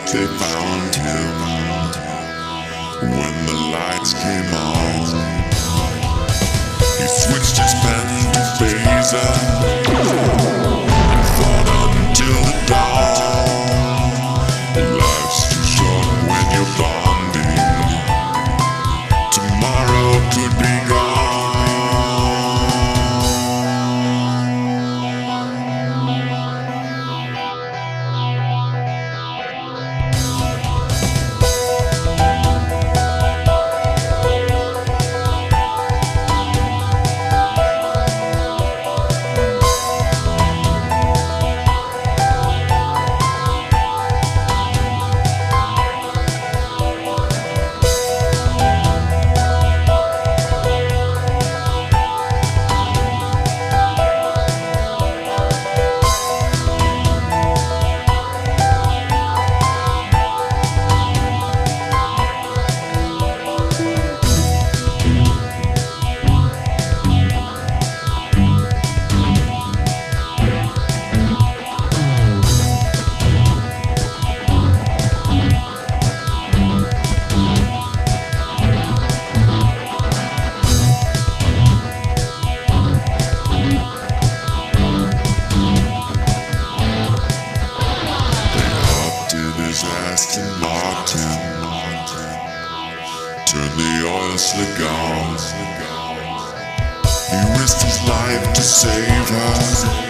They found him when the lights came on. He switched his pen to phaser and fought until the dawn. Life's too short when you're bonding. Tomorrow could be gone. Aston Martin turned the oil slick on. He risked his life to save her.